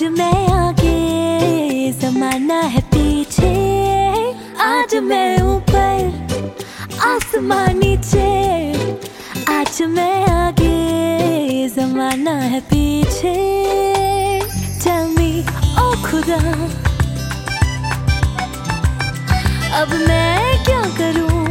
मैं आगे, जमाना है पीछे। आज मैं ऊपर, आसमान नीचे। आज मैं आगे, जमाना है पीछे। Tell me, ओ खुदा, अब मैं क्या करूं?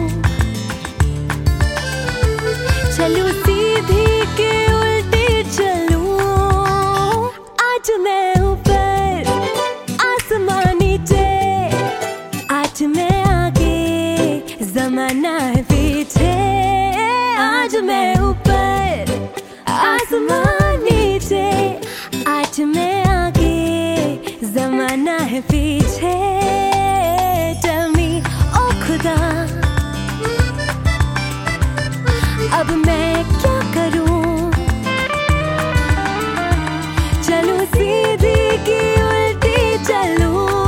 चलूं सीधी के उल्टी चलूं। आज मैं ऊपर, आसमान नीचे। आज मैं आगे, जमाना है पीछे। आज मैं ऊपर, आसमान नीचे। आज मैं आगे, जमाना है पीछे। Tell me, ओ खुदा, अब मैं क्या करूं? चलूं सीधी की उल्टी चलूं।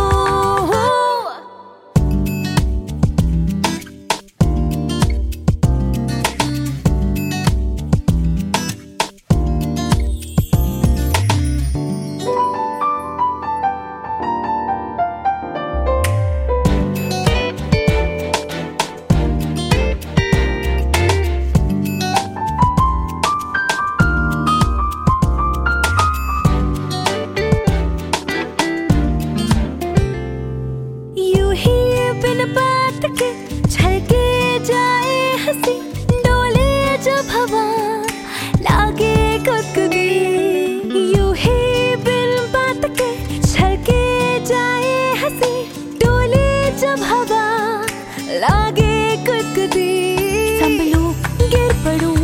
बात के छलके जाए हंसी, डोले जब हवा लागे गुदगुदी। यूं ही बिन बात के छलके जाए हंसी, डोले जब हवा लागे गुदगुदी। संभलूं गिर पड़ूं,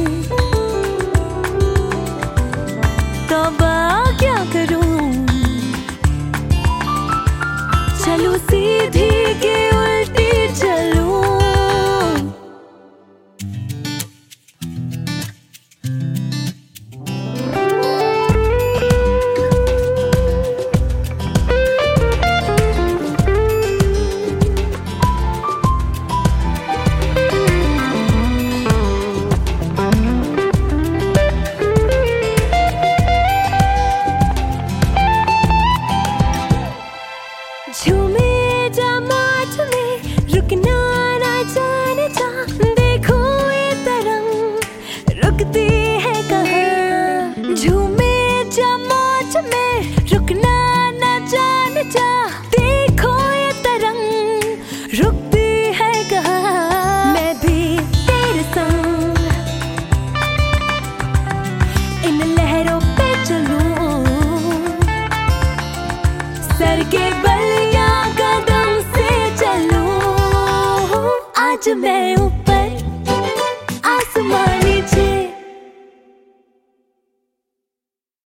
तौबा क्या करूं? चलूं सीधी के उल्टी चलूं। झूमे जा मौज में, रुकना ना जाने जा। देखो ये तरंग रुकती है कहाँ। झूमे जा मौज में, रुकना ना जाने जा। देखो ये तरंग रुकती है कहाँ। मैं भी तेरे संग इन लहरों पे चलूं। सर के बल कदम से चलूं। आज मैं